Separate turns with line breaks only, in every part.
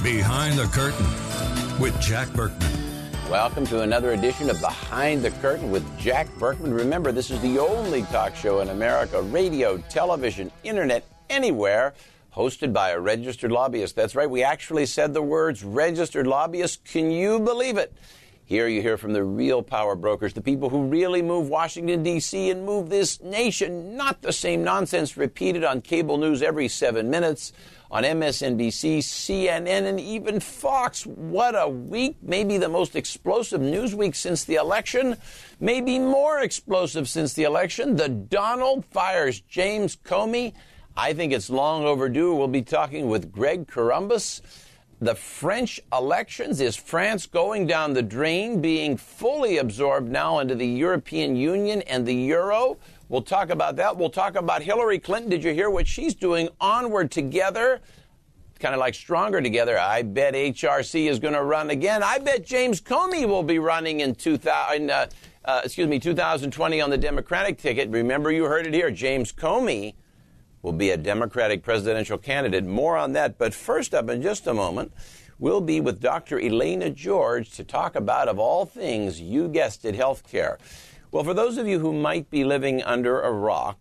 Behind the Curtain with Jack Berkman.
Welcome to another edition of Behind the Curtain with Jack Berkman. Remember, this is the only talk show in America, radio, television, internet, anywhere, hosted by a registered lobbyist. That's right, we actually said the words registered lobbyist. Can you believe it? Here you hear from the real power brokers, the people who really move Washington, D.C. and move this nation, not the same nonsense repeated on cable news every 7 minutes, on MSNBC, CNN, and even Fox. What a week. Maybe the most explosive news week since the election. Maybe more explosive since the election. The Donald fires James Comey. I think it's long overdue. We'll be talking with Greg Corombos. The French elections. Is France going down the drain, being fully absorbed now into the European Union and the Euro? We'll talk about that. We'll talk about Hillary Clinton. Did you hear what she's doing? Onward Together, kind of like Stronger Together. I bet HRC is going to run again. I bet James Comey will be running in 2020 on the Democratic ticket. Remember, you heard it here. James Comey will be a Democratic presidential candidate. More on that. But first up, in just a moment, we'll be with Dr. Elena George to talk about, of all things, you guessed it, health care. Well, for those of you who might be living under a rock,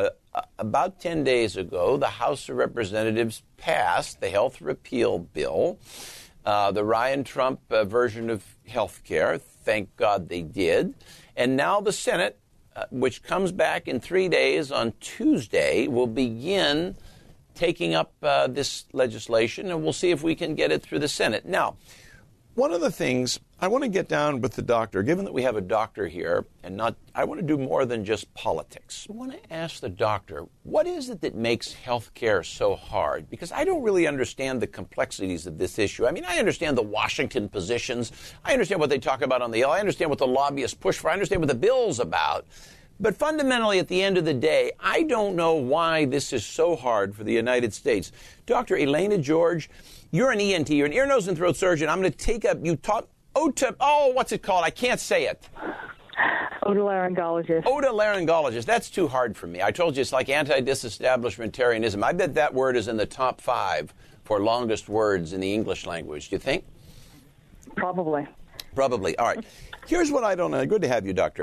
about 10 days ago, the House of Representatives passed the health repeal bill, the Ryan Trump version of health care. Thank God they did. And now the Senate, which comes back in 3 days on Tuesday, will begin taking up this legislation, and we'll see if we can get it through the Senate. Now, one of the things I want to get down with the doctor, given that we have a doctor here, and I want to do more than just politics. I want to ask the doctor, what is it that makes health care so hard? Because I don't really understand the complexities of this issue. I mean, I understand the Washington positions. I understand what they talk about on the Hill. I understand what the lobbyists push for. I understand what the bill's about. But fundamentally, at the end of the day, I don't know why this is so hard for the United States. Dr. Elena George, you're an ENT. You're an ear, nose, and throat surgeon. I'm going to take up, you taught what's it called? I can't say it.
Otolaryngologist.
Otolaryngologist. That's too hard for me. I told you it's like anti-disestablishmentarianism. I bet that word is in the top 5 for longest words in the English language. Do you think?
Probably.
All right. Here's what I don't know. Good to have you, doctor.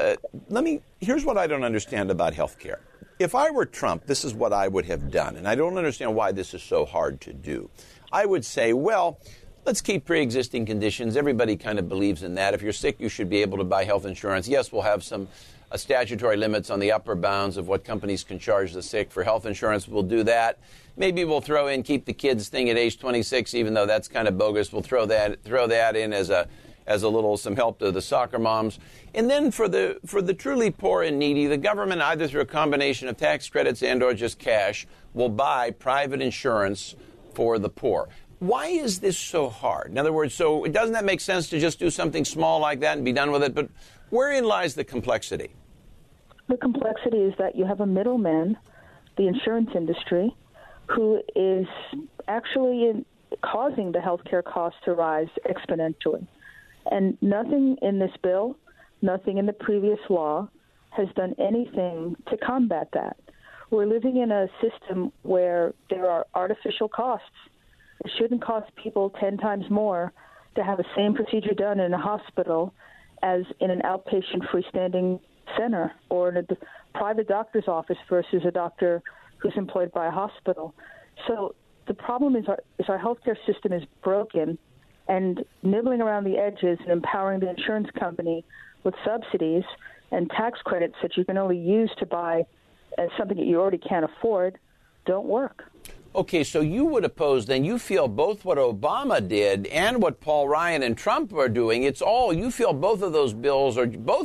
Here's what I don't understand about health care. If I were Trump, this is what I would have done, and I don't understand why this is so hard to do. I would say, well, let's keep pre-existing conditions. Everybody kind of believes in that. If you're sick, you should be able to buy health insurance. Yes, we'll have some statutory limits on the upper bounds of what companies can charge the sick for health insurance. We'll do that. Maybe we'll throw in keep the kids thing at age 26, even though that's kind of bogus. We'll throw that in as a little some help to the soccer moms. And then for the truly poor and needy, the government, either through a combination of tax credits and or just cash, will buy private insurance for the poor. Why is this so hard? In other words, so doesn't that make sense to just do something small like that and be done with it? But wherein lies the complexity?
The complexity is that you have a middleman, the insurance industry, who is actually causing the healthcare costs to rise exponentially. And nothing in this bill, nothing in the previous law has done anything to combat that. We're living in a system where there are artificial costs. It shouldn't cost people 10 times more to have the same procedure done in a hospital as in an outpatient freestanding center or in a private doctor's office versus a doctor who's employed by a hospital. So the problem is our healthcare system is broken, and nibbling around the edges and empowering the insurance company with subsidies and tax credits that you can only use to buy something that you already can't afford don't work.
Okay, so you would oppose, then you feel both what Obama did and what Paul Ryan and Trump are doing. It's all, you feel both of those bills are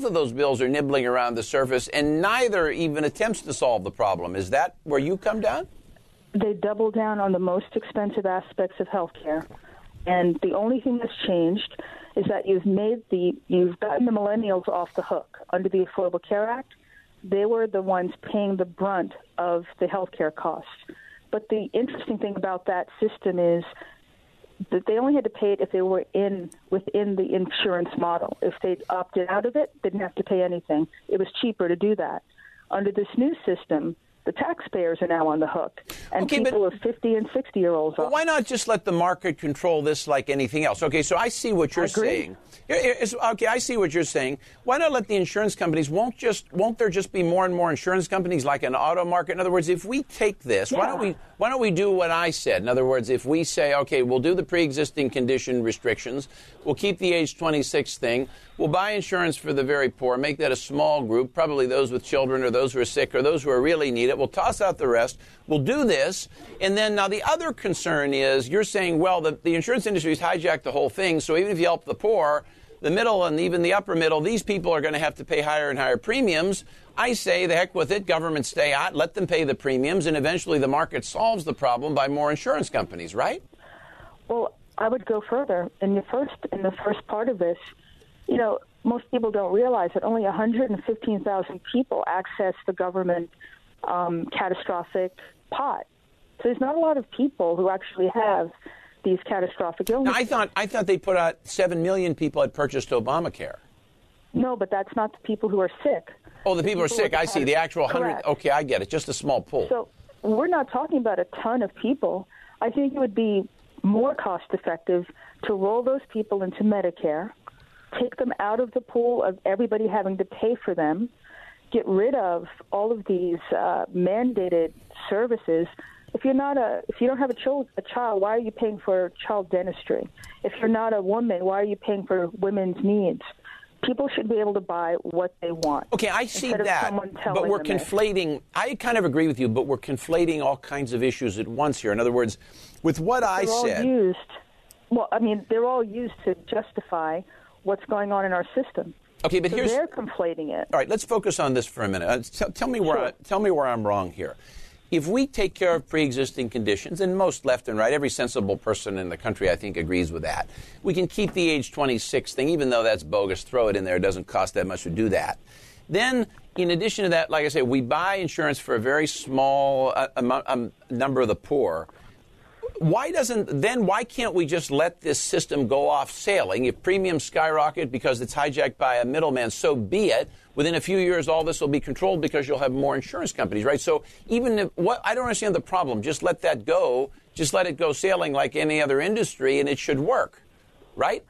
nibbling around the surface, and neither even attempts to solve the problem. Is that where you come down?
They double down on the most expensive aspects of healthcare. And the only thing that's changed is that you've gotten the millennials off the hook. Under the Affordable Care Act, they were the ones paying the brunt of the healthcare costs. But the interesting thing about that system is that they only had to pay it if they were within the insurance model. If they'd opted out of it, they didn't have to pay anything. It was cheaper to do that. Under this new system, The taxpayers are now on the hook, and
Okay,
people of 50 and 60-year-olds are.
Why not just let the market control this like anything else? Okay, so I see what you're saying. Okay, I see what you're saying. Why not let the insurance companies, won't there just be more and more insurance companies like an auto market? In other words, if we take this, why don't we do what I said? In other words, if we say, okay, we'll do the pre-existing condition restrictions, we'll keep the age 26 thing, we'll buy insurance for the very poor, make that a small group, probably those with children or those who are sick or those who are really need it. We'll toss out the rest. We'll do this. And then now the other concern is you're saying, well, the insurance industry has hijacked the whole thing. So even if you help the poor, the middle and even the upper middle, these people are going to have to pay higher and higher premiums. I say the heck with it. Government stay out. Let them pay the premiums. And eventually the market solves the problem by more insurance companies, right?
Well, I would go further. In the first part of this, you know, most people don't realize that only 115,000 people access the government catastrophic pot. So there's not a lot of people who actually have these catastrophic illnesses.
Now, I thought they put out 7 million people had purchased Obamacare.
No, but that's not the people who are sick.
Oh, the people who are sick. I see. The actual 100.
Correct.
Okay, I get it. Just a small pool.
So we're not talking about a ton of people. I think it would be more cost effective to roll those people into Medicare, take them out of the pool of everybody having to pay for them, get rid of all of these mandated services. If you don't have a child, why are you paying for child dentistry? If you're not a woman, why are you paying for women's needs? People should be able to buy what they want.
Okay, I see that, but we're conflating. I kind of agree with you, but we're conflating all kinds of issues at once here. In other words, with what I said,
they're all used to justify what's going on in our system.
Okay, but
they're conflating it.
All right, let's focus on this for a minute. Tell me where I'm wrong here. If we take care of pre-existing conditions, and most left and right, every sensible person in the country, I think, agrees with that, we can keep the age 26 thing, even though that's bogus. Throw it in there. It doesn't cost that much to do that. Then, in addition to that, like I say, we buy insurance for a very small number of the poor. Why can't we just let this system go off sailing? If premiums skyrocket because it's hijacked by a middleman, so be it. Within a few years, all this will be controlled because you'll have more insurance companies, right? So I don't understand the problem. Just let that go. Just let it go sailing like any other industry, and it should work, right?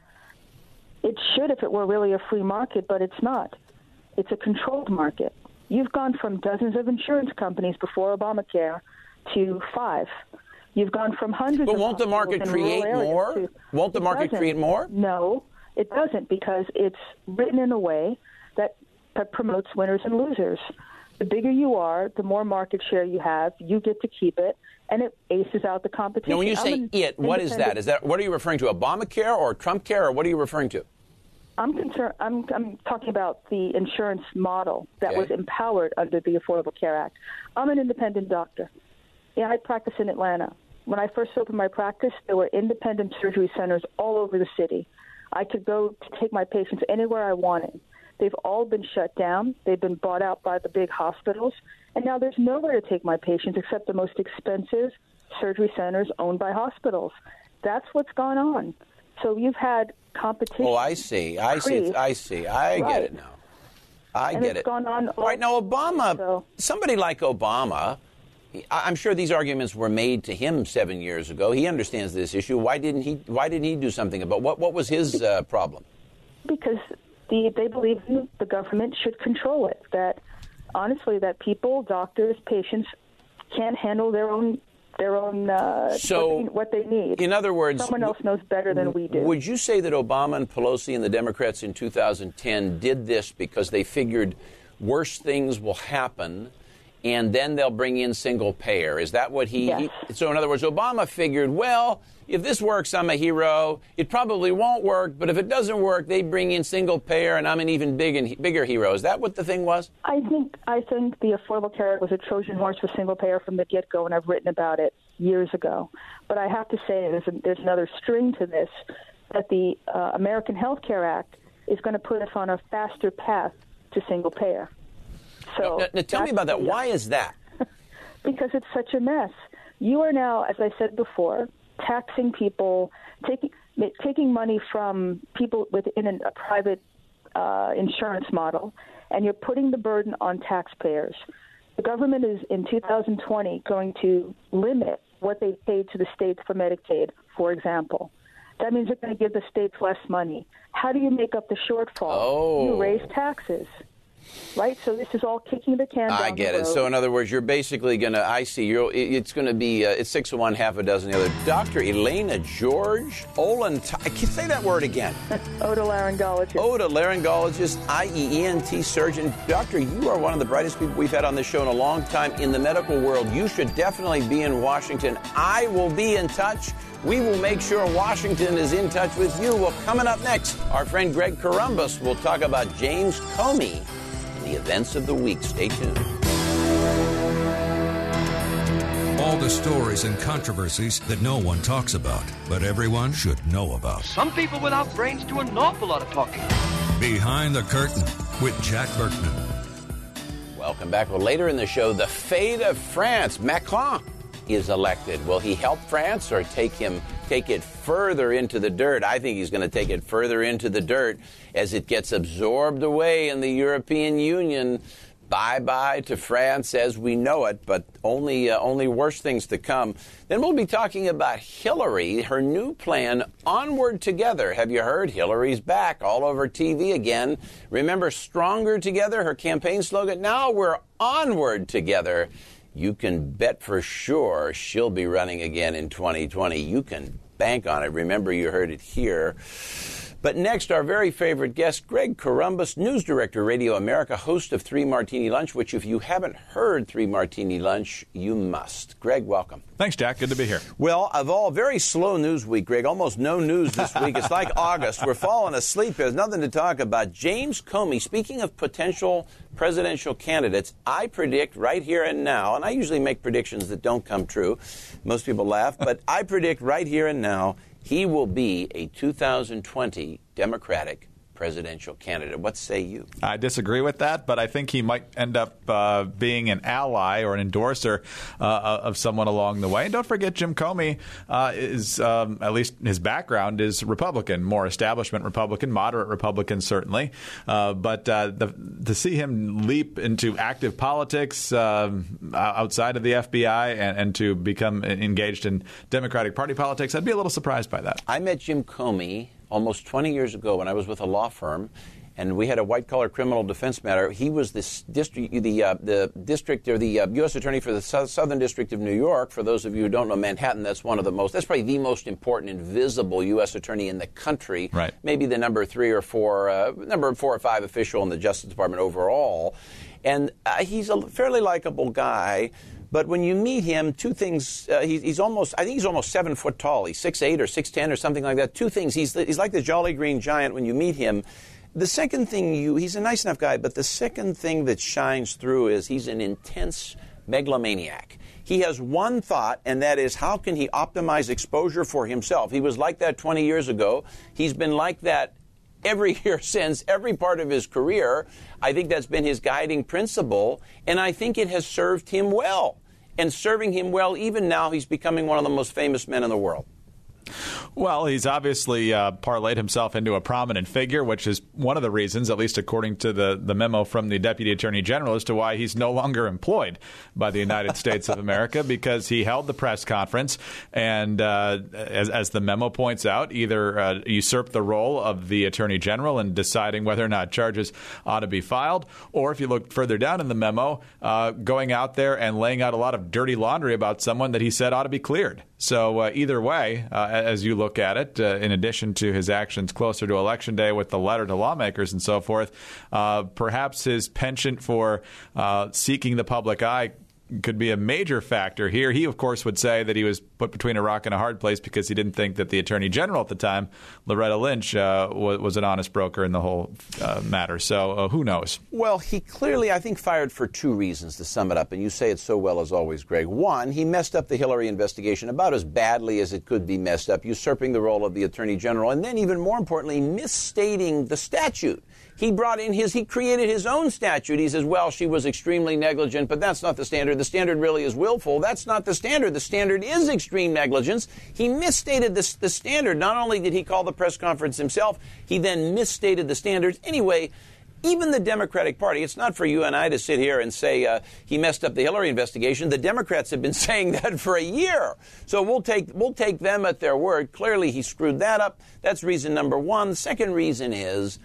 It should if it were really a free market, but it's not. It's a controlled market. You've gone from dozens of insurance companies before Obamacare to 5. You've gone from hundreds.
But won't the market create more? Won't the market create more?
No, it doesn't, because it's written in a way that promotes winners and losers. The bigger you are, the more market share you have. You get to keep it, and it aces out the competition.
Now, when you say it, what is that? What are you referring to? Obamacare or Trump care, or what are you referring to?
I'm talking about the insurance model that was empowered under the Affordable Care Act. I'm an independent doctor. Yeah, I practice in Atlanta. When I first opened my practice, there were independent surgery centers all over the city. I could go to take my patients anywhere I wanted. They've all been shut down. They've been bought out by the big hospitals. And now there's nowhere to take my patients except the most expensive surgery centers owned by hospitals. That's what's gone on. So you've had competition.
Oh, I see. I get it now. I get it.
It's gone on.
All right, now Obama, somebody like Obama, I'm sure these arguments were made to him 7 years ago. He understands this issue. Why didn't he do something about what was his problem?
Because they believe the government should control it. That honestly, that people, doctors, patients can't handle their own what they need.
In other words,
someone else knows better than we do.
Would you say that Obama and Pelosi and the Democrats in 2010 did this because they figured worse things will happen, and then they'll bring in single payer? Is that what
Yes.
So in other words, Obama figured, well, if this works, I'm a hero. It probably won't work, but if it doesn't work, they bring in single payer, and I'm an even bigger hero. Is that what the thing was?
I think the Affordable Care Act was a Trojan horse for single payer from the get-go, and I've written about it years ago. But I have to say there's another string to this, that the American Health Care Act is going to put us on a faster path to single payer. So
now tell me about that. Why is that?
Because it's such a mess. You are now, as I said before, taxing people, taking money from people within a private insurance model, and you're putting the burden on taxpayers. The government is, in 2020, going to limit what they pay to the states for Medicaid, for example. That means they're going to give the states less money. How do you make up the shortfall? You raise taxes. Right, so this is all kicking the can down
I get
the
it.
road.
So in other words, you're basically going to, I see, it's going to be, it's 6 of one, half a dozen the other. Dr. Elena George, I can't say that word again.
Otolaryngologist.
Otolaryngologist, IENT surgeon. Doctor, you are one of the brightest people we've had on this show in a long time in the medical world. You should definitely be in Washington. I will be in touch. We will make sure Washington is in touch with you. Well, coming up next, our friend Greg Corombos will talk about James Comey and the events of the week. Stay tuned.
All the stories and controversies that no one talks about, but everyone should know about.
Some people without brains do an awful lot of talking.
Behind the Curtain with Jack Berkman.
Welcome back. Well, later in the show, the fate of France. Macron is elected. Will he help France or take it further into the dirt? I think he's going to take it further into the dirt as it gets absorbed away in the European Union. Bye-bye to France as we know it, but only worse things to come. Then we'll be talking about Hillary, her new plan, Onward Together. Have you heard? Hillary's back all over TV again. Remember, Stronger Together, her campaign slogan? Now we're onward together. You can bet for sure she'll be running again in 2020. You can bank on it. Remember, you heard it here. But next, our very favorite guest, Greg Corombos, news director, Radio America, host of 3 Martini Lunch, which if you haven't heard 3 Martini Lunch, you must. Greg, welcome.
Thanks, Jack. Good to be here.
Well, of all, very slow news week, Greg. Almost no news this week. It's like August. We're falling asleep. There's nothing to talk about. James Comey, speaking of potential presidential candidates, I predict right here and now, and I usually make predictions that don't come true. Most people laugh, but I predict right here and now he will be a 2020 Democratic presidential candidate. What say you?
I disagree with that, but I think he might end up being an ally or an endorser of someone along the way. And don't forget, Jim Comey is, at least his background is Republican, more establishment Republican, moderate Republican, certainly. But to see him leap into active politics outside of the FBI and to become engaged in Democratic Party politics, I'd be a little surprised by that.
I met Jim Comey almost 20 years ago when I was with a law firm, and we had a white-collar criminal defense matter. He was the U.S. Attorney for the Southern District of New York. For those of you who don't know Manhattan, that's probably the most important and visible U.S. Attorney in the country.
Right.
Maybe the number 3 or 4, number 4 or 5 official in the Justice Department overall. And he's a fairly likable guy. But when you meet him, two things, he's almost 7 foot tall. He's 6'8" or 6'10" or something like that. Two things, he's like the Jolly Green Giant when you meet him. The second thing, he's a nice enough guy, but the second thing that shines through is he's an intense megalomaniac. He has one thought, and that is how can he optimize exposure for himself? He was like that 20 years ago. He's been like that every year since, every part of his career. I think that's been his guiding principle, and I think it has served him well. And serving him well, even now, he's becoming one of the most famous men in the world.
Well, he's obviously parlayed himself into a prominent figure, which is one of the reasons, at least according to the memo from the Deputy Attorney General, as to why he's no longer employed by the United States of America, because he held the press conference and, as the memo points out, either usurped the role of the Attorney General in deciding whether or not charges ought to be filed, or if you look further down in the memo, going out there and laying out a lot of dirty laundry about someone that he said ought to be cleared. So either way, as you look at it, in addition to his actions closer to Election Day with the letter to lawmakers and so forth, perhaps his penchant for seeking the public eye could be a major factor here. He, of course, would say that he was put between a rock and a hard place because he didn't think that the Attorney General at the time, Loretta Lynch, was an honest broker in the whole matter. So who knows?
Well, he clearly, I think, fired for 2 reasons, to sum it up. And you say it so well as always, Greg. One, he messed up the Hillary investigation about as badly as it could be messed up, usurping the role of the Attorney General, and then even more importantly, misstating the statute. He created his own statute. He says, well, she was extremely negligent, but that's not the standard. The standard really is willful. That's not the standard. The standard is extreme negligence. He misstated the standard. Not only did he call the press conference himself, he then misstated the standards. Anyway, even the Democratic Party. It's not for you and I to sit here and say he messed up the Hillary investigation. The Democrats have been saying that for a year. So we'll take them at their word. Clearly, he screwed that up. That's reason number one. The second reason is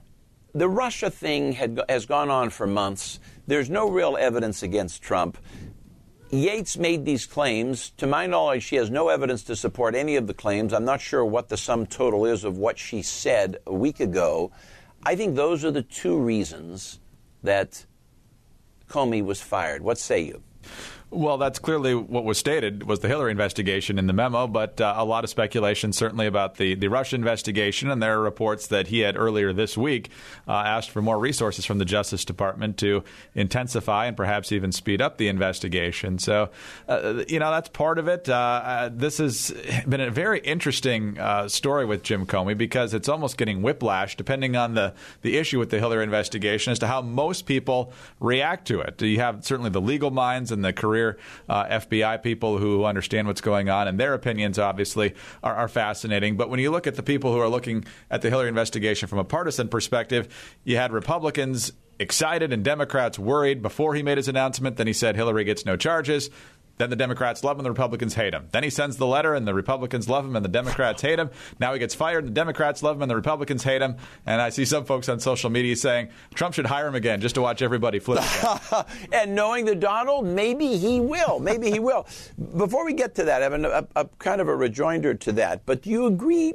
the Russia thing has gone on for months. There's no real evidence against Trump. Yates made these claims. To my knowledge, she has no evidence to support any of the claims. I'm not sure what the sum total is of what she said a week ago. I think those are the two reasons that Comey was fired. What say you?
Well, that's clearly what was stated was the Hillary investigation in the memo, but a lot of speculation certainly about the Russia investigation, and there are reports that he had earlier this week asked for more resources from the Justice Department to intensify and perhaps even speed up the investigation. So, that's part of it. This has been a very interesting story with Jim Comey because it's almost getting whiplash depending on the issue with the Hillary investigation as to how most people react to it. You have certainly the legal minds and the career FBI people who understand what's going on, and their opinions obviously are fascinating. But when you look at the people who are looking at the Hillary investigation from a partisan perspective, you had Republicans excited and Democrats worried before he made his announcement. Then he said Hillary gets no charges. Then the Democrats love him and the Republicans hate him. Then he sends the letter and the Republicans love him and the Democrats hate him. Now he gets fired and the Democrats love him and the Republicans hate him. And I see some folks on social media saying Trump should hire him again just to watch everybody flip again.
And knowing the Donald, maybe he will. Maybe he will. Before we get to that, Evan, a kind of a rejoinder to that. But do you agree,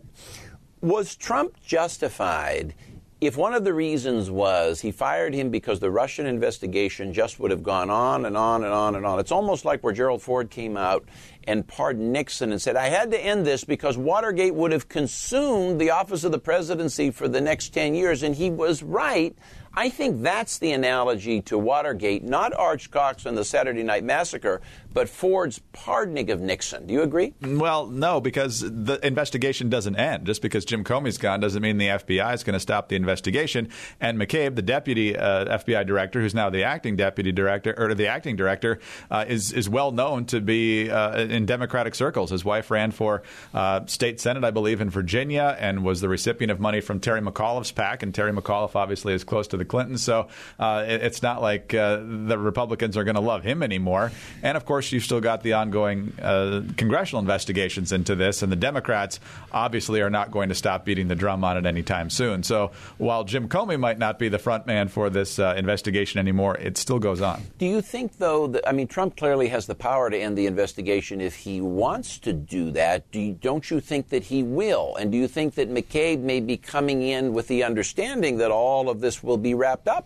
was Trump justified if one of the reasons was he fired him because the Russian investigation just would have gone on and on and on and on? It's almost like where Gerald Ford came out and pardoned Nixon and said, I had to end this because Watergate would have consumed the office of the presidency for the next 10 years. And he was right. I think that's the analogy to Watergate, not Arch Cox and the Saturday Night Massacre, but Ford's pardoning of Nixon. Do you agree?
Well, no, because the investigation doesn't end. Just because Jim Comey's gone doesn't mean the FBI is going to stop the investigation. And McCabe, the deputy FBI director, who's now the acting deputy director, or the acting director, is well known to be in Democratic circles. His wife ran for state senate, I believe, in Virginia, and was the recipient of money from Terry McAuliffe's PAC. And Terry McAuliffe obviously is close to the Clintons, so it's not like the Republicans are going to love him anymore. And of course, you've still got the ongoing congressional investigations into this, and the Democrats obviously are not going to stop beating the drum on it anytime soon. So while Jim Comey might not be the front man for this investigation anymore, it still goes on.
Do you think, though, that, Trump clearly has the power to end the investigation if he wants to do that. Don't you think that he will? And do you think that McCabe may be coming in with the understanding that all of this will be wrapped up?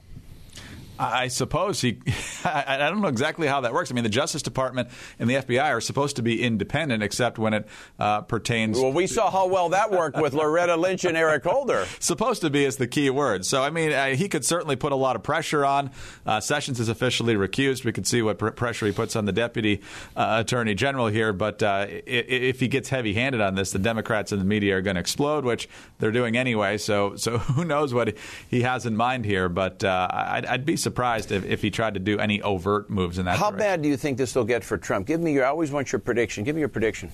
I suppose I don't know exactly how that works. The Justice Department and the FBI are supposed to be independent, except when it pertains.
Well, we saw how well that worked with Loretta Lynch and Eric Holder.
Supposed to be is the key word. So, he could certainly put a lot of pressure on. Sessions is officially recused. We could see what pressure he puts on the Deputy Attorney General here. But if he gets heavy-handed on this, the Democrats and the media are going to explode, which they're doing anyway. So who knows what he has in mind here. But I'd be surprised if he tried to do any overt moves in that direction.
How bad do you think this will get for Trump? I always want your prediction. Give me your prediction.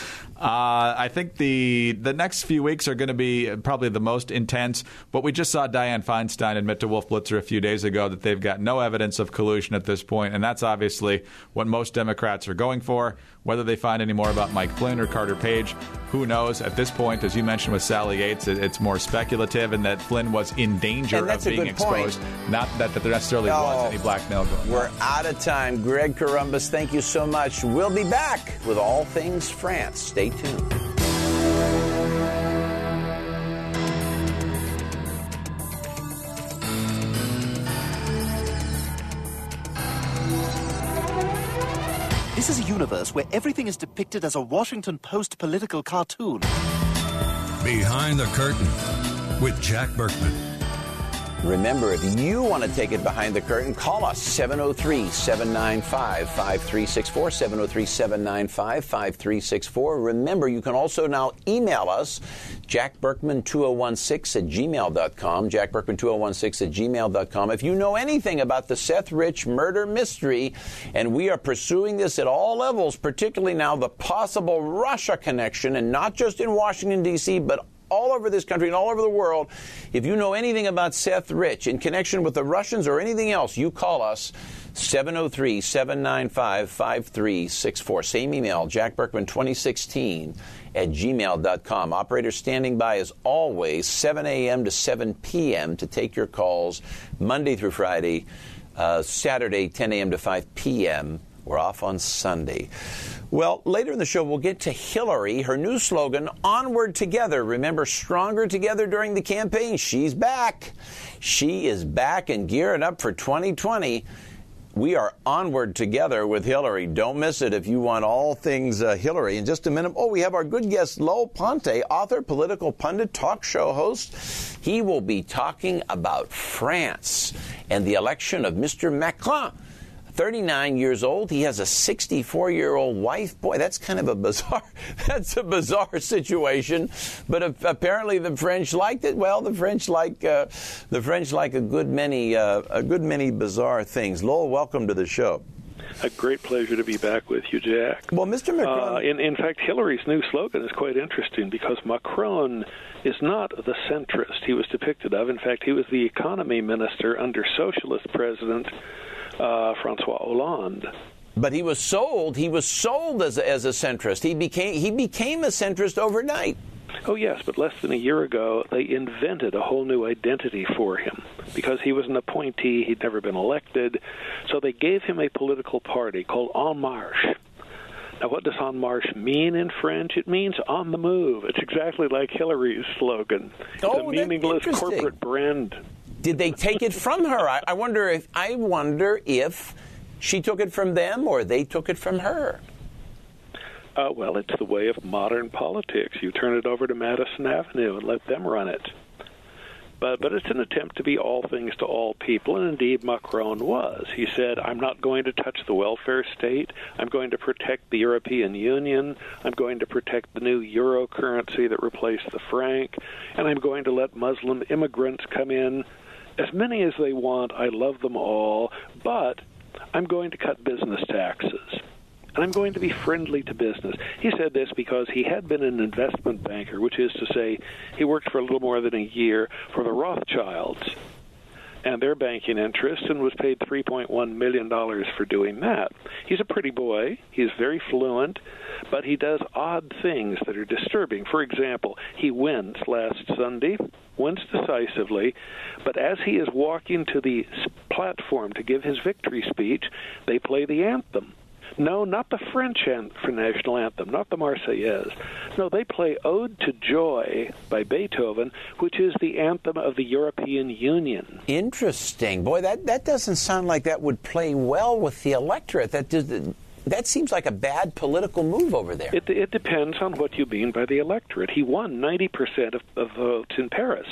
I think the next few weeks are going to be probably the most intense. But we just saw Dianne Feinstein admit to Wolf Blitzer a few days ago that they've got no evidence of collusion at this point, and that's obviously what most Democrats are going for. Whether they find any more about Mike Flynn or Carter Page, who knows? At this point, as you mentioned with Sally Yates, it's more speculative, and that Flynn was in danger of being exposed. Not that there necessarily was any blackmail going on.
We're out of time. Greg Corombos, thank you so much. We'll be back with all things France. Stay tuned.
This is a universe where everything is depicted as a Washington Post political cartoon.
Behind the Curtain with Jack Burkman.
Remember, if you want to take it behind the curtain, call us 703-795-5364, 703-795-5364. Remember, you can also now email us, jackburkman2016@gmail.com, jackburkman2016@gmail.com. If you know anything about the Seth Rich murder mystery, and we are pursuing this at all levels, particularly now the possible Russia connection, and not just in Washington, D.C., but all over this country and all over the world. If you know anything about Seth Rich in connection with the Russians or anything else, you call us 703-795-5364. Same email, jackberkman2016@gmail.com. Operator standing by as always, 7 a.m. to 7 p.m. to take your calls Monday through Friday, Saturday 10 a.m. to 5 p.m. We're off on Sunday. Well, later in the show, we'll get to Hillary, her new slogan, Onward Together. Remember, stronger together during the campaign. She's back. She is back and gearing up for 2020. We are onward together with Hillary. Don't miss it if you want all things Hillary. In just a minute, we have our good guest, Lowell Ponte, author, political pundit, talk show host. He will be talking about France and the election of Mr. Macron. 39 years old. He has a 64-year-old wife. Boy, that's kind of a bizarre situation. But apparently the French liked it. Well, the French like a good many bizarre things. Lowell, welcome to the show.
A great pleasure to be back with you, Jack.
Well, Mr. Macron...
in fact, Hillary's new slogan is quite interesting because Macron is not the centrist he was depicted of. In fact, he was the economy minister under socialist president Francois Hollande.
But he was sold as a centrist. He became a centrist overnight.
Oh, yes, but less than a year ago, they invented a whole new identity for him because he was an appointee. He'd never been elected. So they gave him a political party called En Marche. Now, what does En Marche mean in French? It means on the move. It's exactly like Hillary's slogan. It's a meaningless corporate brand.
Did they take it from her? I wonder if she took it from them or they took it from her.
Well, it's the way of modern politics. You turn it over to Madison Avenue and let them run it. But it's an attempt to be all things to all people, and indeed Macron was. He said, I'm not going to touch the welfare state. I'm going to protect the European Union. I'm going to protect the new euro currency that replaced the franc. And I'm going to let Muslim immigrants come in. As many as they want, I love them all, but I'm going to cut business taxes, and I'm going to be friendly to business. He said this because he had been an investment banker, which is to say he worked for a little more than a year for the Rothschilds and their banking interest and was paid $3.1 million for doing that. He's a pretty boy. He's very fluent, but he does odd things that are disturbing. For example, he wins last Sunday, wins decisively, but as he is walking to the platform to give his victory speech, they play the anthem. No, not the French national anthem, not the Marseillaise. No, they play Ode to Joy by Beethoven, which is the anthem of the European Union.
Interesting. Boy, that doesn't sound like that would play well with the electorate. That seems like a bad political move over there.
It depends on what you mean by the electorate. He won 90% of votes in Paris.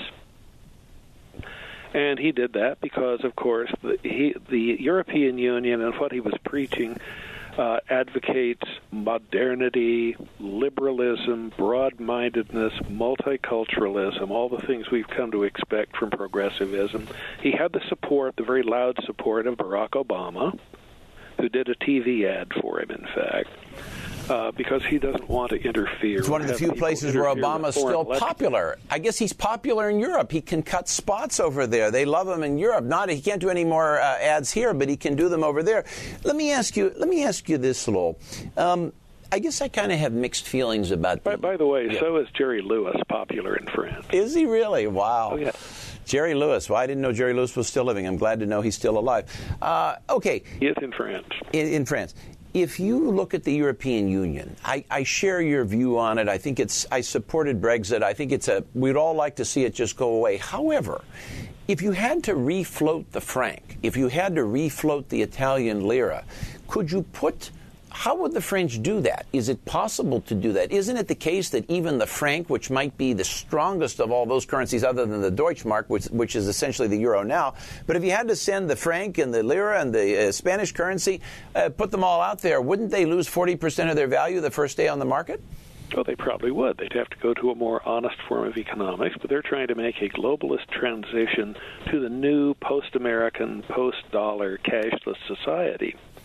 And he did that because, of course, the European Union and what he was preaching advocates modernity, liberalism, broad-mindedness, multiculturalism, all the things we've come to expect from progressivism. He had the support, the very loud support of Barack Obama, who did a TV ad for him, in fact, because he doesn't want to interfere.
It's one of the few places where Obama's still popular. I guess he's popular in Europe. He can cut spots over there. They love him in Europe. He can't do any more ads here, but he can do them over there. Let me ask you this, Lowell. I guess I kind of have mixed feelings about...
By the way, so is Jerry Lewis popular in France.
Is he really? Wow.
Oh, yeah.
Jerry Lewis. Well, I didn't know Jerry Lewis was still living. I'm glad to know he's still alive. Okay.
He is in France.
In France. If you look at the European Union, I share your view on it. I supported Brexit. I think we'd all like to see it just go away. However, if you had to refloat the franc, if you had to refloat the Italian lira, how would the French do that? Is it possible to do that? Isn't it the case that even the franc, which might be the strongest of all those currencies other than the Deutschmark, which is essentially the euro now, but if you had to send the franc and the lira and the Spanish currency, put them all out there, wouldn't they lose 40% of their value the first day on the market?
Well, they probably would. They'd have to go to a more honest form of economics, but they're trying to make a globalist transition to the new post-American, post-dollar, cashless society.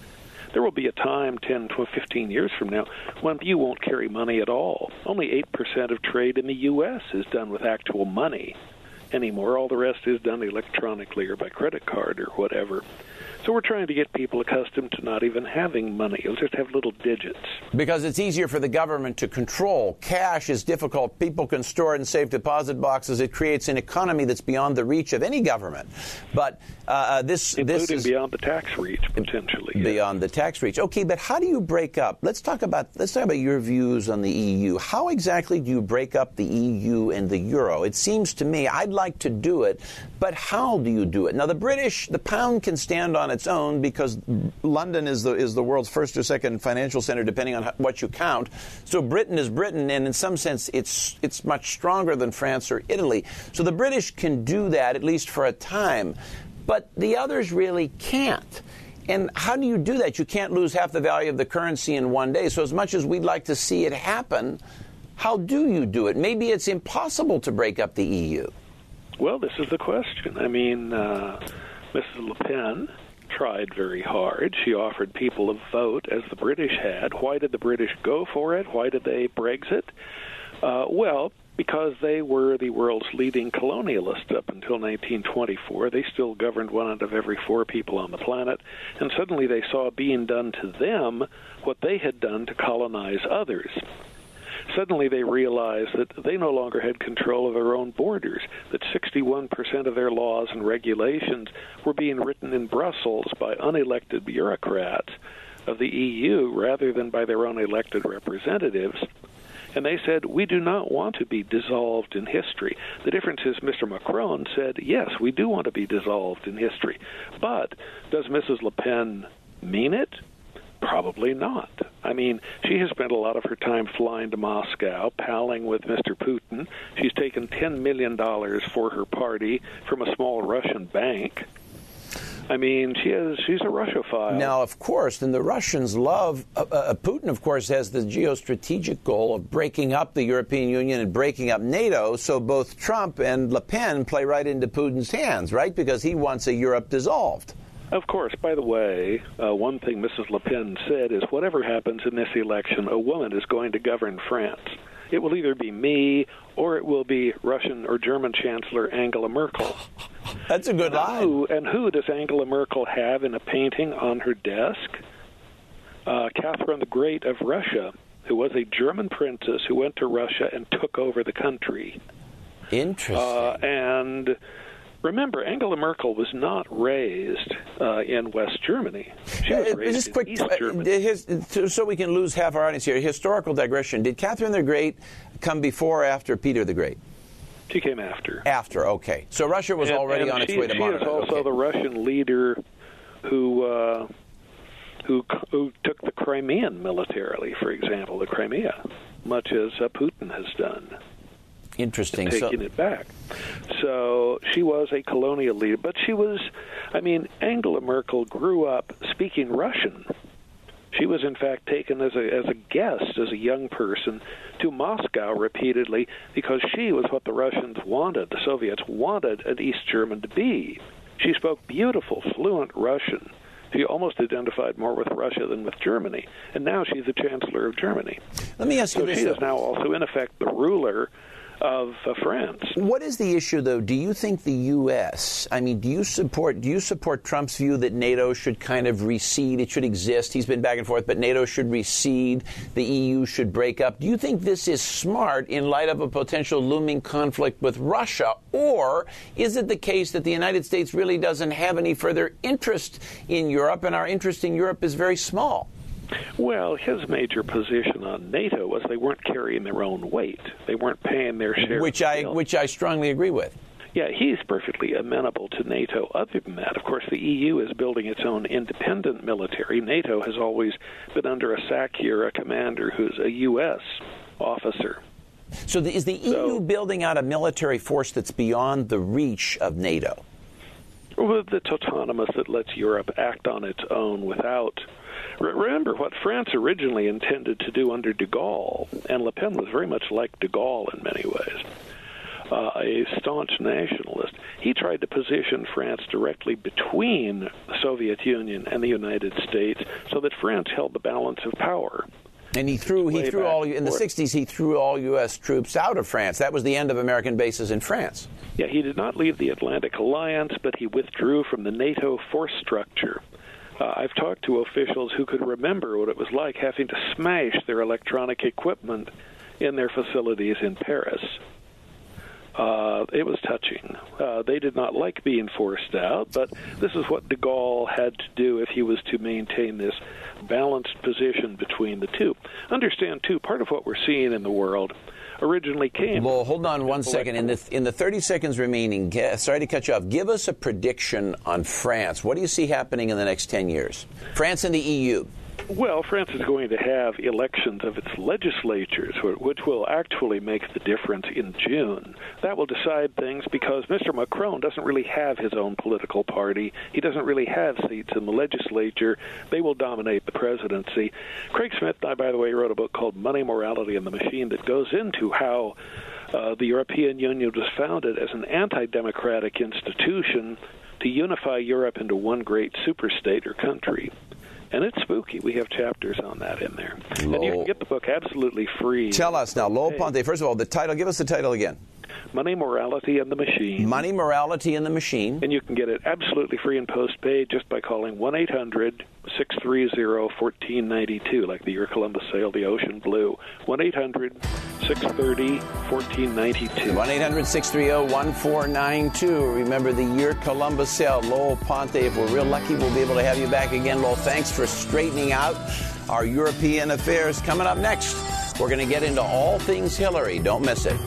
There will be a time 10 to 15 years from now when you won't carry money at all. Only 8% of trade in the U.S. is done with actual money anymore. All the rest is done electronically or by credit card or whatever. So we're trying to get people accustomed to not even having money. You'll just have little digits.
Because it's easier for the government to control. Cash is difficult. People can store it in safe deposit boxes. It creates an economy that's beyond the reach of any government. But this is
beyond the tax reach, potentially.
Beyond the tax reach. Okay, but how do you break up? Let's talk about your views on the EU. How exactly do you break up the EU and the euro? It seems to me I'd like to do it, but how do you do it? Now, the pound can stand on its own because London is the world's first or second financial center, depending on what you count. So Britain is Britain, and in some sense, it's much stronger than France or Italy. So the British can do that, at least for a time, but the others really can't. And how do you do that? You can't lose half the value of the currency in one day. So as much as we'd like to see it happen, how do you do it? Maybe it's impossible to break up the EU.
Well, this is the question. I mean, Mrs. Le Pen tried very hard. She offered people a vote, as the British had. Why did the British go for it? Why did they Brexit? Well, because they were the world's leading colonialists up until 1924. They still governed one out of every 4 people on the planet, and suddenly they saw being done to them what they had done to colonize others. Suddenly they realized that they no longer had control of their own borders, that 61% of their laws and regulations were being written in Brussels by unelected bureaucrats of the EU rather than by their own elected representatives. And they said, we do not want to be dissolved in history. The difference is Mr. Macron said, yes, we do want to be dissolved in history. But does Mrs. Le Pen mean it? Probably not. I mean, she has spent a lot of her time flying to Moscow, palling with Mr. Putin. She's taken $10 million for her party from a small Russian bank. I mean, she's a Russophile.
Now, of course, and the Russians love Putin, of course, has the geostrategic goal of breaking up the European Union and breaking up NATO, so both Trump and Le Pen play right into Putin's hands, right? Because he wants a Europe dissolved.
Of course. By the way, one thing Mrs. Le Pen said is whatever happens in this election, a woman is going to govern France. It will either be me or it will be Russian or German Chancellor Angela Merkel.
That's a good line.
And who does Angela Merkel have in a painting on her desk? Catherine the Great of Russia, who was a German princess who went to Russia and took over the country.
Interesting.
And remember, Angela Merkel was not raised in West Germany. She was raised in East Germany.
So we can lose half our audience here. Historical digression. Did Catherine the Great come before or after Peter the Great?
She came after.
After, okay. So Russia was already on its way to monarchy.
She is also the Russian leader who took the Crimean militarily, for example, the Crimea, much as Putin has done.
Interesting.
Taking it back. So she was a colonial leader, but Angela Merkel grew up speaking Russian. She was, in fact, taken as a guest, as a young person, to Moscow repeatedly because she was what the Russians wanted, the Soviets wanted an East German to be. She spoke beautiful, fluent Russian. She almost identified more with Russia than with Germany. And now she's the Chancellor of Germany.
Let me ask you this.
So she is now also, in effect, the ruler of France.
What is the issue, though? Do you think the U.S., do you support Trump's view that NATO should kind of recede? It should exist. He's been back and forth, but NATO should recede. The EU should break up. Do you think this is smart in light of a potential looming conflict with Russia? Or is it the case that the United States really doesn't have any further interest in Europe, and our interest in Europe is very small?
Well, his major position on NATO was they weren't carrying their own weight. They weren't paying their share.
Which I strongly agree with.
Yeah, he's perfectly amenable to NATO. Other than that, of course, the EU is building its own independent military. NATO has always been under a SACEUR, a commander who's a U.S. officer.
So is the EU building out a military force that's beyond the reach of NATO?
Well, that's autonomous, that lets Europe act on its own without... Remember what France originally intended to do under de Gaulle, and Le Pen was very much like de Gaulle in many ways. a staunch nationalist. He tried to position France directly between the Soviet Union and the United States so that France held the balance of power.
And he threw all, in the 60s, he threw all U.S. troops out of France. That was the end of American bases in France.
Yeah, he did not leave the Atlantic Alliance, but he withdrew from the NATO force structure. I've talked to officials who could remember what it was like having to smash their electronic equipment in their facilities in Paris. It was touching. They did not like being forced out, but this is what de Gaulle had to do if he was to maintain this balanced position between the two. Understand, too, part of what we're seeing in the world originally came...
Well, hold on one second. In the 30 seconds remaining, sorry to cut you off, give us a prediction on France. What do you see happening in the next 10 years? France and the EU.
Well, France is going to have elections of its legislatures, which will actually make the difference in June. That will decide things because Mr. Macron doesn't really have his own political party. He doesn't really have seats in the legislature. They will dominate the presidency. Craig Smith and I, by the way, wrote a book called Money, Morality, and the Machine that goes into how the European Union was founded as an anti-democratic institution to unify Europe into one great superstate or country. And it's spooky. We have chapters on that in there. And you can get the book absolutely free.
Tell us now, Lowell Ponte, first of all, the title, give us the title again.
Money, Morality, and the Machine.
Money, Morality, and the Machine.
And you can get it absolutely free and postpaid just by calling 1-800-630-1492, like the year Columbus sailed the ocean blue. 1-800-630-1492.
1-800-630-1492. Remember the year Columbus sailed. Lowell Ponte, if we're real lucky, we'll be able to have you back again. Lowell, thanks for straightening out our European affairs. Coming up next, we're going to get into all things Hillary. Don't miss it.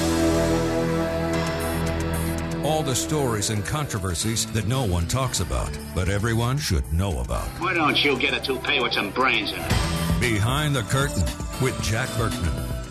All the stories and controversies that no one talks about, but everyone should know about.
Why don't you get a toupee with some brains in it?
Behind the Curtain with Jack Burkman.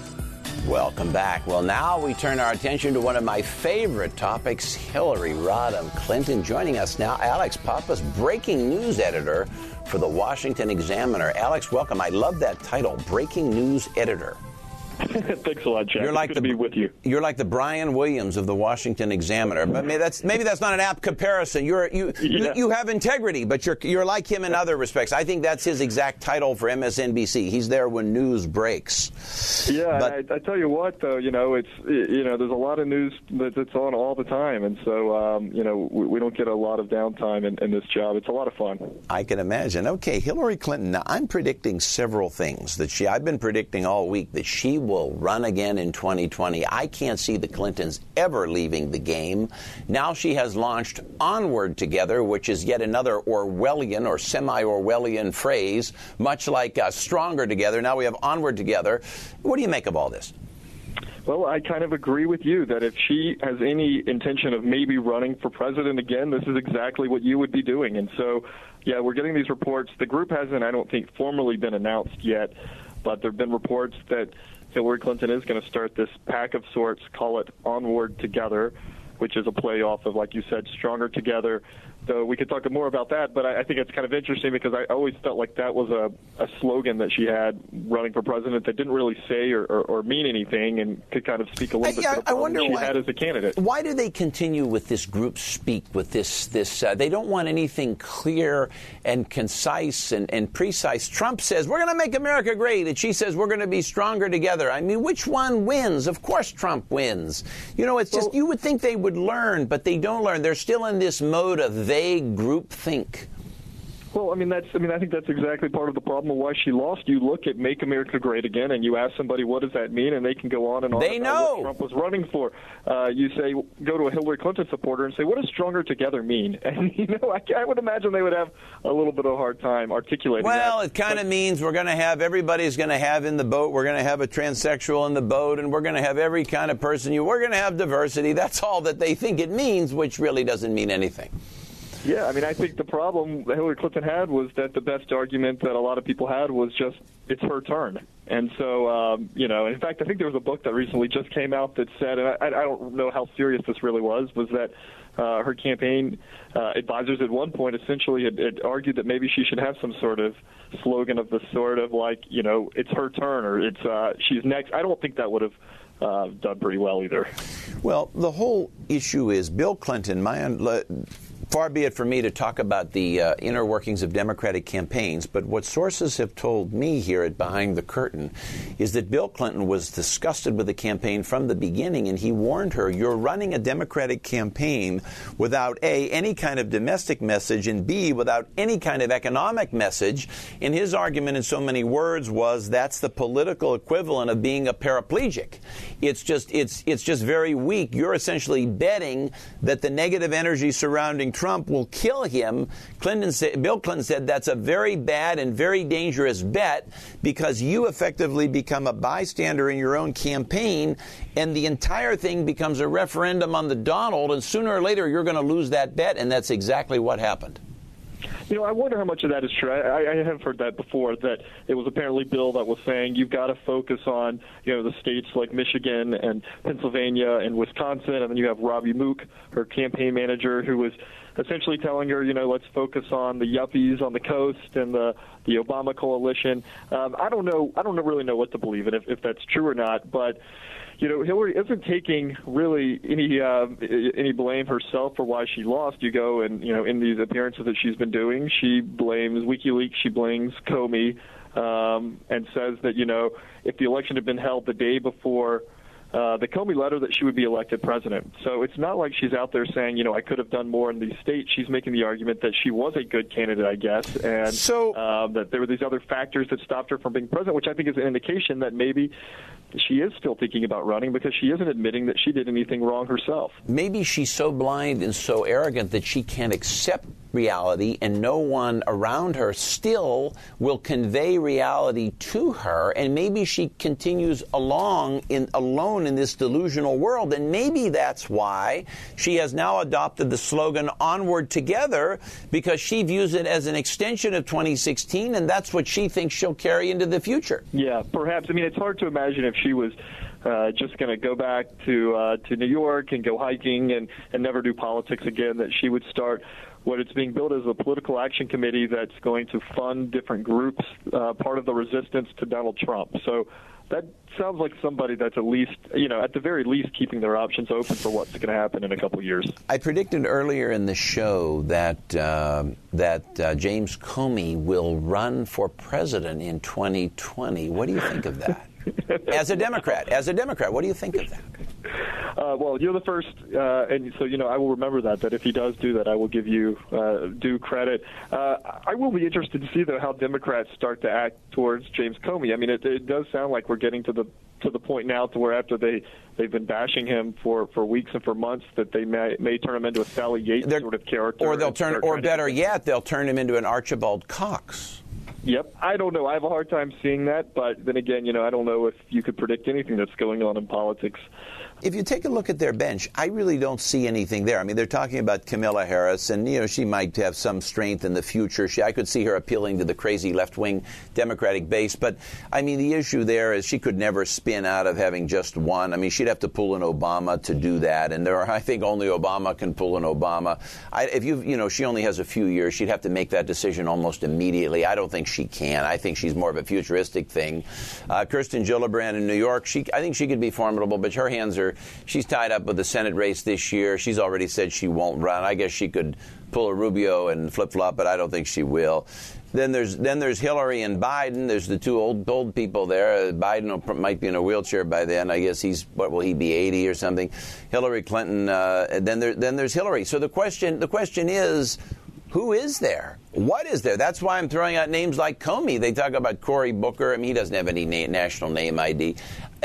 Welcome back. Well, now we turn our attention to one of my favorite topics, Hillary Rodham Clinton. Joining us now, Alex Pappas, breaking news editor for the Washington Examiner. Alex, welcome. I love that title, breaking news editor.
Thanks a lot, Jack.
You're like
good to be with you.
You're like the Brian Williams of the Washington Examiner, but maybe that's not an apt comparison. You have integrity, but you're like him in other respects. I think that's his exact title for MSNBC. He's there when news breaks.
Yeah, but I tell you what, though, it's there's a lot of news that's on all the time, and so we don't get a lot of downtime in this job. It's a lot of fun.
I can imagine. Okay, Hillary Clinton. Now, I'm predicting several things I've been predicting all week that she will run again in 2020. I can't see the Clintons ever leaving the game. Now she has launched Onward Together, which is yet another Orwellian or semi-Orwellian phrase, much like Stronger Together. Now we have Onward Together. What do you make of all this?
Well, I kind of agree with you that if she has any intention of maybe running for president again, this is exactly what you would be doing. And so, yeah, we're getting these reports. The group hasn't, I don't think, formally been announced yet, but there have been reports that Hillary Clinton is going to start this pack of sorts, call it Onward Together, which is a play off of, like you said, Stronger Together. So we could talk more about that, but I think it's kind of interesting because I always felt like that was a slogan that she had running for president that didn't really say or mean anything and could kind of speak a little bit to the problem she had as a candidate.
Why do they continue with this group speak, with this they don't want anything clear and concise and precise. Trump says, we're going to make America great, and she says, we're going to be stronger together. I mean, which one wins? Of course Trump wins. It's just, you would think they would learn, but they don't learn. They're still in this mode of vague group think.
Well, I think that's exactly part of the problem of why she lost. You look at Make America Great Again, and you ask somebody, what does that mean? And they can go on and on
about
what Trump was running for. You say, go to a Hillary Clinton supporter and say, what does Stronger Together mean? And, I would imagine they would have a little bit of a hard time articulating that.
Well, it kind of means everybody's going to have in the boat. We're going to have a transsexual in the boat, and we're going to have every kind of person. We're going to have diversity. That's all that they think it means, which really doesn't mean anything.
Yeah, I think the problem that Hillary Clinton had was that the best argument that a lot of people had was just it's her turn. And so, in fact, I think there was a book that recently just came out that said, and I don't know how serious this really was that her campaign advisors at one point essentially had argued that maybe she should have some sort of slogan of the sort of like, it's her turn or it's she's next. I don't think that would have done pretty well either.
Well, the whole issue is Bill Clinton, far be it for me to talk about the inner workings of Democratic campaigns, but what sources have told me here at Behind the Curtain is that Bill Clinton was disgusted with the campaign from the beginning, and he warned her, you're running a Democratic campaign without, A, any kind of domestic message, and B, without any kind of economic message. And his argument in so many words was that's the political equivalent of being a paraplegic. It's just very weak. You're essentially betting that the negative energy surrounding Trump will kill him. Bill Clinton said that's a very bad and very dangerous bet because you effectively become a bystander in your own campaign, and the entire thing becomes a referendum on the Donald, and sooner or later you're going to lose that bet, and that's exactly what happened.
You know, I wonder how much of that is true. I have heard that before, that it was apparently Bill that was saying you've got to focus on, the states like Michigan and Pennsylvania and Wisconsin, and then you have Robbie Mook, her campaign manager, who was essentially telling her, let's focus on the yuppies on the coast and the Obama coalition. I don't really know what to believe in, if that's true or not, but Hillary isn't taking really any blame herself for why she lost. You go and, in these appearances that she's been doing, she blames WikiLeaks, she blames Comey, and says that, if the election had been held the day before the Comey letter, that she would be elected president. So it's not like she's out there saying, I could have done more in these states. She's making the argument that she was a good candidate, I guess, and that there were these other factors that stopped her from being president, which I think is an indication that maybe she is still thinking about running because she isn't admitting that she did anything wrong herself.
Maybe she's so blind and so arrogant that she can't accept reality, and no one around her still will convey reality to her, and maybe she continues alone in this delusional world, and maybe that's why she has now adopted the slogan "Onward Together," because she views it as an extension of 2016, and that's what she thinks she'll carry into the future.
Yeah, perhaps. I mean, it's hard to imagine if she was just going to go back to New York and go hiking and never do politics again, that she would start what it's being built as a political action committee that's going to fund different groups, part of the resistance to Donald Trump. So that sounds like somebody that's at least, at the very least, keeping their options open for what's going to happen in a couple of years. I
predicted earlier in the show that James Comey will run for president in 2020. What do you think of that? As a Democrat, what do you think of that?
Well, you're the first, and so, I will remember that if he does do that, I will give you due credit. I will be interested to see, though, how Democrats start to act towards James Comey. I mean, it does sound like we're getting to the point now to where after they've been bashing him for weeks and for months, that they may turn him into a Sally Yates sort of character.
Or better yet, they'll turn him into an Archibald Cox.
Yep. I don't know. I have a hard time seeing that. But then again, I don't know if you could predict anything that's going on in politics.
If you take a look at their bench, I really don't see anything there. I mean, they're talking about Kamala Harris, and, she might have some strength in the future. I could see her appealing to the crazy left-wing Democratic base. But, I mean, the issue there is she could never spin out of having just one. I mean, she'd have to pull an Obama to do that. And I think only Obama can pull an Obama. She only has a few years. She'd have to make that decision almost immediately. I don't think she can. I think she's more of a futuristic thing. Kirsten Gillibrand in New York, I think she could be formidable, but her hands are, she's tied up with the Senate race this year. She's already said she won't run. I guess she could pull a Rubio and flip-flop, but I don't think she will. Then there's Hillary and Biden. There's the two old people there. Biden might be in a wheelchair by then. I guess what will he be, 80 or something? Hillary Clinton. And then there's Hillary. So the question is, who is there? What is there? That's why I'm throwing out names like Comey. They talk about Cory Booker. I mean, he doesn't have any national name ID.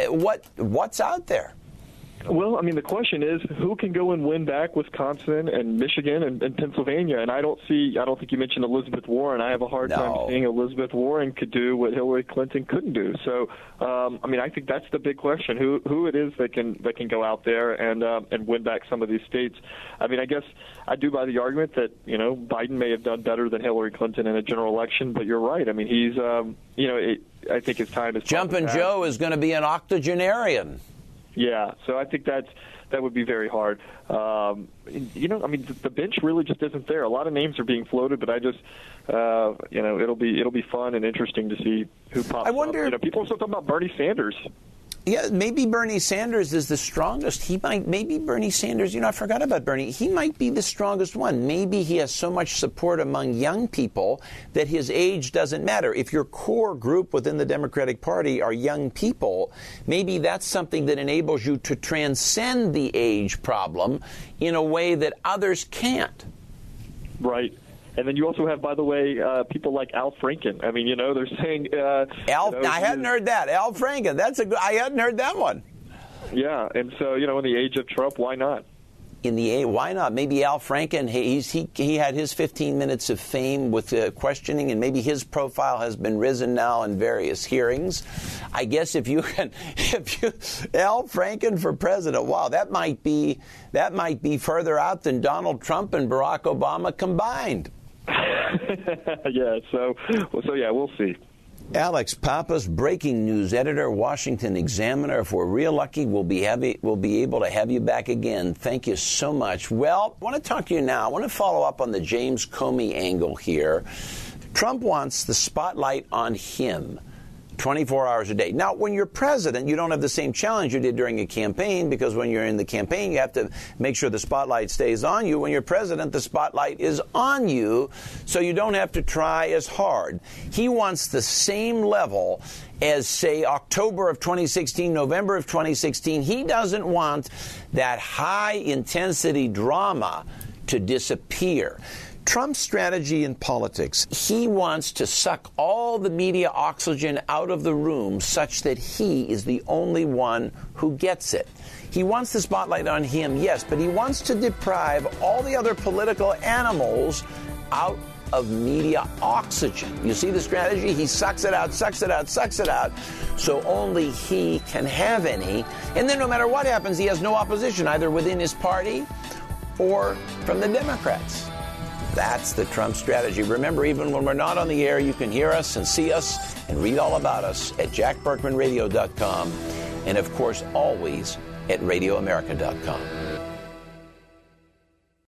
What's out there?
Well, I mean, the question is, who can go and win back Wisconsin and Michigan and Pennsylvania? And I don't think you mentioned Elizabeth Warren. I have a hard time seeing Elizabeth Warren could do what Hillary Clinton couldn't do. So, I mean, I think that's the big question: who it is that can go out there and win back some of these states. I mean, I guess I do buy the argument that Biden may have done better than Hillary Clinton in a general election, but you're right. I mean, he's I think his time is
Jumpin' Joe is going to be an octogenarian.
Yeah, so I think that would be very hard. I mean, the bench really just isn't there. A lot of names are being floated, but I just, it'll be fun and interesting to see who pops up. People are still talking about Bernie Sanders.
Yeah, maybe Bernie Sanders is the strongest. Maybe Bernie Sanders, I forgot about Bernie. He might be the strongest one. Maybe he has so much support among young people that his age doesn't matter. If your core group within the Democratic Party are young people, maybe that's something that enables you to transcend the age problem in a way that others can't.
Right. And then you also have, by the way, people like Al Franken. I mean, they're saying...
I hadn't heard that. Al Franken. I hadn't heard that one.
Yeah, and so, in the age of Trump, why not?
Why not? Maybe Al Franken, he had his 15 minutes of fame with questioning, and maybe his profile has been risen now in various hearings. I guess if you Al Franken for president, wow, that might be further out than Donald Trump and Barack Obama combined.
Yeah, so we'll see.
Alex Pappas, breaking news editor, Washington Examiner. If we're real lucky, we'll be able to have you back again. Thank you so much. Well, I want to talk to you now. I want to follow up on the James Comey angle here. Trump wants the spotlight on him 24 hours a day. Now, when you're president, you don't have the same challenge you did during a campaign, because when you're in the campaign, you have to make sure the spotlight stays on you. When you're president, the spotlight is on you, so you don't have to try as hard. He wants the same level as, say, October of 2016, November of 2016. He doesn't want that high-intensity drama to disappear. Trump's strategy in politics, he wants to suck all the media oxygen out of the room such that he is the only one who gets it. He wants the spotlight on him, yes, but he wants to deprive all the other political animals out of media oxygen. You see the strategy? He sucks it out, so only he can have any. And then no matter what happens, he has no opposition, either within his party or from the Democrats. That's the Trump strategy. Remember, even when we're not on the air, you can hear us and see us and read all about us at jackberkmanradio.com, and, of course, always at radioamerica.com.